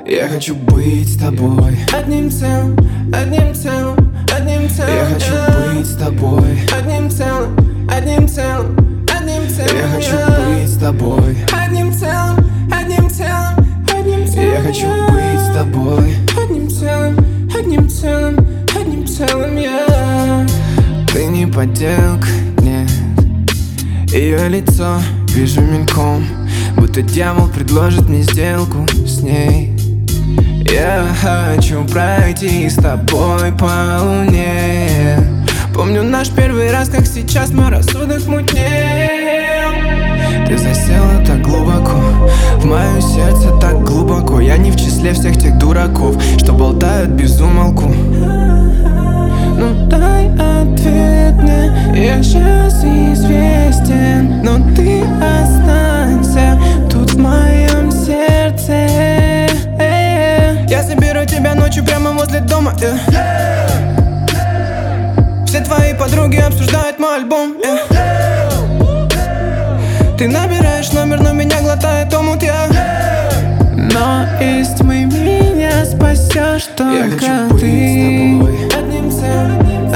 Я хочу быть с тобой одним целым, одним целым, одним целым. Я хочу быть с тобой одним целым, одним целым, одним целым. Я хочу быть с тобой одним целым, одним целым, одним целым. Я хочу быть с тобой одним целым, одним целым, одним целым. Я Ты не подделка, нет. Ее лицо вижу мельком, будто дьявол предложит мне сделку с ней. Я хочу пройти с тобой по луне. Помню наш первый раз, как сейчас мой рассудок мутнел. Ты засела так глубоко, в мое сердце так глубоко. Я не в числе всех тех дураков, что болтают без умолку. ну дай ответ мне, я сейчас известен, но ты останься тут в моем сердце. Я соберу тебя ночью прямо возле дома. Все твои подруги обсуждают мой альбом. Ты набираешь номер, но меня глотает омут. Но из тьмы меня спасешь Я только хочу быть с ты. тобой одним целым.